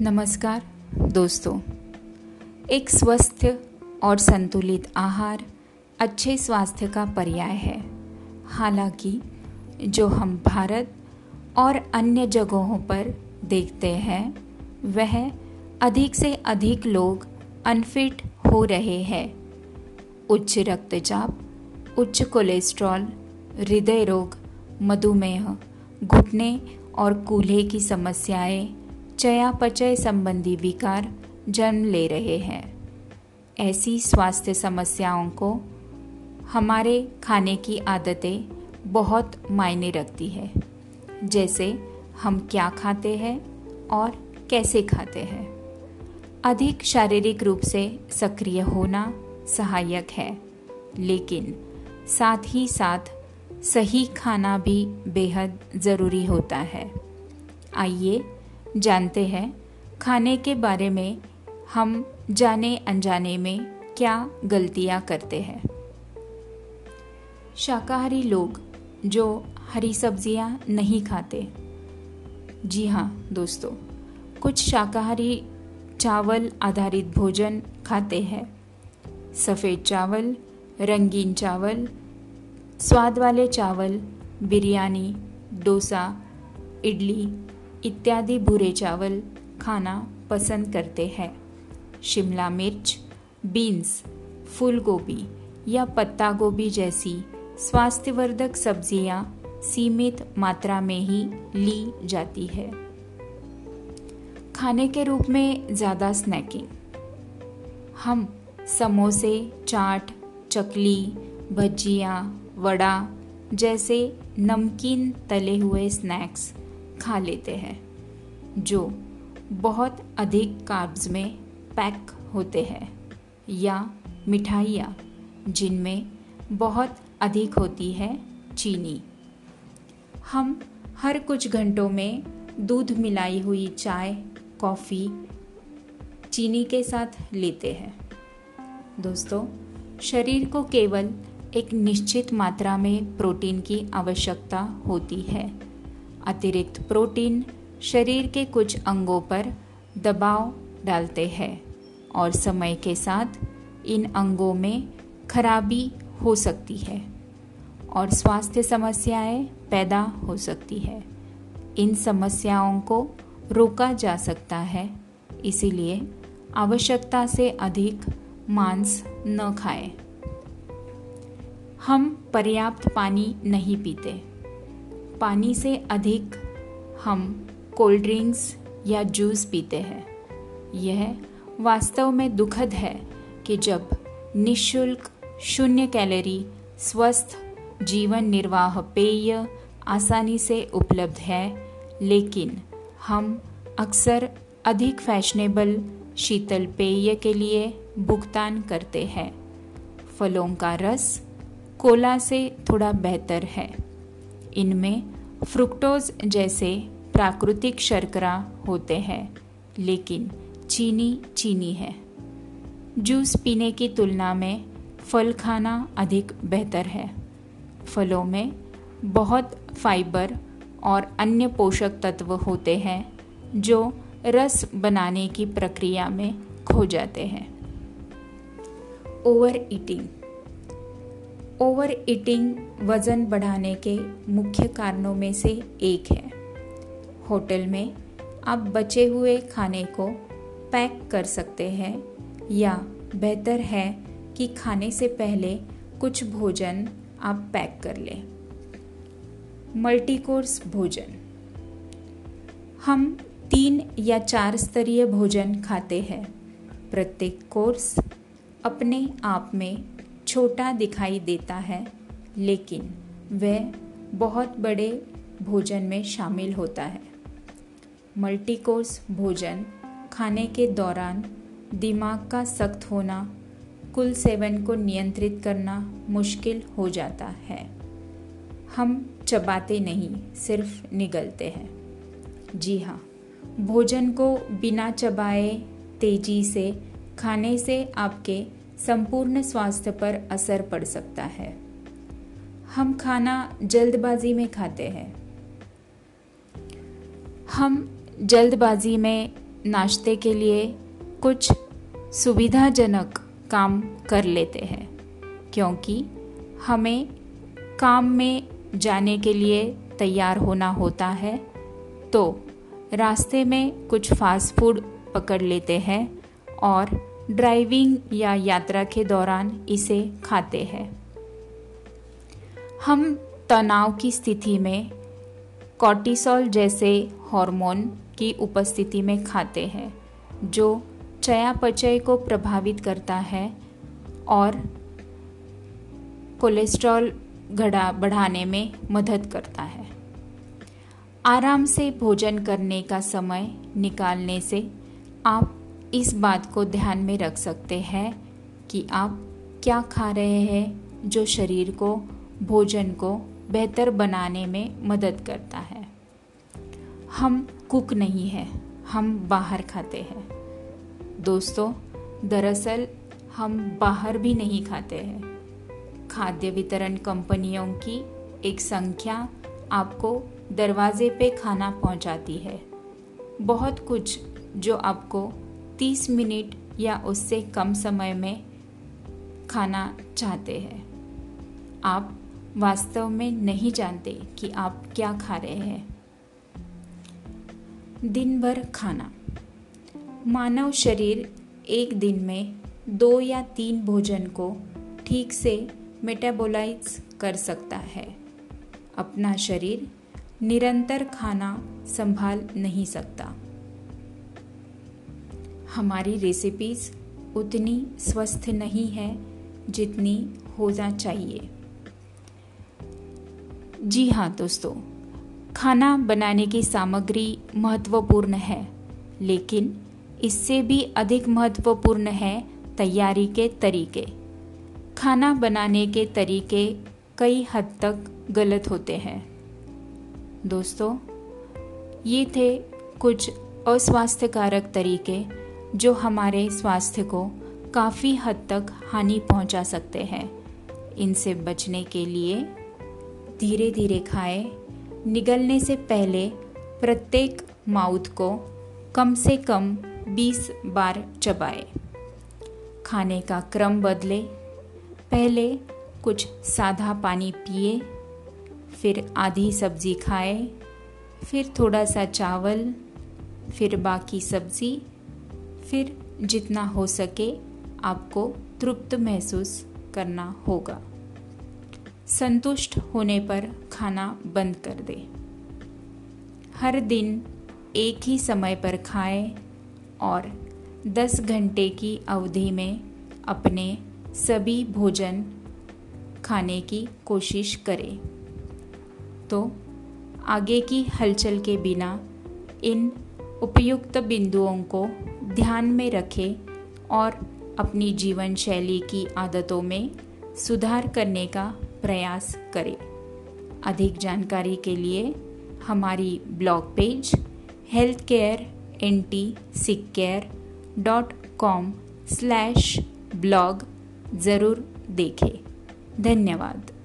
नमस्कार दोस्तों। एक स्वस्थ और संतुलित आहार अच्छे स्वास्थ्य का पर्याय है। हालांकि जो हम भारत और अन्य जगहों पर देखते हैं वह अधिक से अधिक लोग अनफिट हो रहे हैं। उच्च रक्तचाप, उच्च कोलेस्ट्रॉल, हृदय रोग, मधुमेह, घुटने और कूल्हे की समस्याएं, चयापचय संबंधी विकार जन्म ले रहे हैं। ऐसी स्वास्थ्य समस्याओं को हमारे खाने की आदतें बहुत मायने रखती है, जैसे हम क्या खाते हैं और कैसे खाते हैं। अधिक शारीरिक रूप से सक्रिय होना सहायक है, लेकिन साथ ही साथ सही खाना भी बेहद ज़रूरी होता है। आइए जानते हैं खाने के बारे में हम जाने अनजाने में क्या गलतियां करते हैं। शाकाहारी लोग जो हरी सब्जियां नहीं खाते। जी हाँ दोस्तों, कुछ शाकाहारी चावल आधारित भोजन खाते हैं। सफ़ेद चावल, रंगीन चावल, स्वाद वाले चावल, बिरयानी, डोसा, इडली इत्यादि भूरे चावल खाना पसंद करते हैं। शिमला मिर्च, बीन्स, फूल गोभी या पत्ता गोभी जैसी स्वास्थ्यवर्धक सब्जियां सीमित मात्रा में ही ली जाती है। खाने के रूप में ज़्यादा स्नैकिंग। हम समोसे, चाट, चकली, भजिया, वड़ा जैसे नमकीन तले हुए स्नैक्स खा लेते हैं, जो बहुत अधिक कार्ब्स में पैक होते हैं, या मिठाइयाँ जिनमें बहुत अधिक होती है चीनी। हम हर कुछ घंटों में दूध मिलाई हुई चाय, कॉफ़ी चीनी के साथ लेते हैं। दोस्तों, शरीर को केवल एक निश्चित मात्रा में प्रोटीन की आवश्यकता होती है। अतिरिक्त प्रोटीन शरीर के कुछ अंगों पर दबाव डालते हैं और समय के साथ इन अंगों में खराबी हो सकती है और स्वास्थ्य समस्याएं पैदा हो सकती है। इन समस्याओं को रोका जा सकता है, इसीलिए आवश्यकता से अधिक मांस न खाएं। हम पर्याप्त पानी नहीं पीते। पानी से अधिक हम कोल्ड ड्रिंक्स या जूस पीते हैं। यह वास्तव में दुखद है कि जब निःशुल्क, शून्य कैलोरी, स्वस्थ जीवन निर्वाह पेय आसानी से उपलब्ध है, लेकिन हम अक्सर अधिक फैशनेबल शीतल पेय के लिए भुगतान करते हैं। फलों का रस कोला से थोड़ा बेहतर है। इनमें फ्रुक्टोज जैसे प्राकृतिक शर्करा होते हैं, लेकिन चीनी है। जूस पीने की तुलना में फल खाना अधिक बेहतर है। फलों में बहुत फाइबर और अन्य पोषक तत्व होते हैं जो रस बनाने की प्रक्रिया में खो जाते हैं। ओवर ईटिंग वज़न बढ़ाने के मुख्य कारणों में से एक है। होटल में आप बचे हुए खाने को पैक कर सकते हैं, या बेहतर है कि खाने से पहले कुछ भोजन आप पैक कर लें। मल्टीकोर्स भोजन। हम 3 या 4 स्तरीय भोजन खाते हैं। प्रत्येक कोर्स अपने आप में छोटा दिखाई देता है, लेकिन वह बहुत बड़े भोजन में शामिल होता है। मल्टीकोर्स भोजन खाने के दौरान दिमाग का सख्त होना, कुल सेवन को नियंत्रित करना मुश्किल हो जाता है। हम चबाते नहीं, सिर्फ निगलते हैं। जी हाँ, भोजन को बिना चबाए तेजी से खाने से आपके संपूर्ण स्वास्थ्य पर असर पड़ सकता है। हम खाना जल्दबाजी में खाते हैं। हम जल्दबाजी में नाश्ते के लिए कुछ सुविधाजनक काम कर लेते हैं, क्योंकि हमें काम में जाने के लिए तैयार होना होता है, तो रास्ते में कुछ फास्ट फूड पकड़ लेते हैं और ड्राइविंग या यात्रा के दौरान इसे खाते हैं। हम तनाव की स्थिति में कॉर्टिसोल जैसे हार्मोन की उपस्थिति में खाते हैं, जो चयापचय को प्रभावित करता है और कोलेस्ट्रॉल बढ़ाने में मदद करता है। आराम से भोजन करने का समय निकालने से आप इस बात को ध्यान में रख सकते हैं कि आप क्या खा रहे हैं, जो शरीर को, भोजन को बेहतर बनाने में मदद करता है। हम कुक नहीं हैं, हम बाहर खाते हैं। दोस्तों, दरअसल हम बाहर भी नहीं खाते हैं। खाद्य वितरण कंपनियों की एक संख्या आपको दरवाजे पे खाना पहुंचाती है। बहुत कुछ जो आपको 30 मिनट या उससे कम समय में खाना चाहते हैं। आप वास्तव में नहीं जानते कि आप क्या खा रहे हैं। दिन भर खाना। मानव शरीर एक दिन में 2 या 3 भोजन को ठीक से मेटाबोलाइज कर सकता है। अपना शरीर निरंतर खाना संभाल नहीं सकता। हमारी रेसिपीज उतनी स्वस्थ नहीं है जितनी होना चाहिए। जी हाँ दोस्तों, खाना बनाने की सामग्री महत्वपूर्ण है, लेकिन इससे भी अधिक महत्वपूर्ण है तैयारी के तरीके। खाना बनाने के तरीके कई हद तक गलत होते हैं। दोस्तों, ये थे कुछ अस्वास्थ्यकारक तरीके जो हमारे स्वास्थ्य को काफ़ी हद तक हानि पहुंचा सकते हैं। इनसे बचने के लिए धीरे धीरे खाएं। निगलने से पहले प्रत्येक माउथ को कम से कम 20 बार चबाएं। खाने का क्रम बदलें। पहले कुछ सादा पानी पिए, फिर आधी सब्जी खाए, फिर थोड़ा सा चावल, फिर बाकी सब्जी, फिर जितना हो सके आपको तृप्त महसूस करना होगा। संतुष्ट होने पर खाना बंद कर दें। हर दिन एक ही समय पर खाएं और 10 घंटे की अवधि में अपने सभी भोजन खाने की कोशिश करें। तो आगे की हलचल के बिना इन उपयुक्त बिंदुओं को ध्यान में रखें और अपनी जीवन शैली की आदतों में सुधार करने का प्रयास करें। अधिक जानकारी के लिए हमारी ब्लॉग पेज healthcarentsickcare.com/blog ज़रूर देखें। धन्यवाद।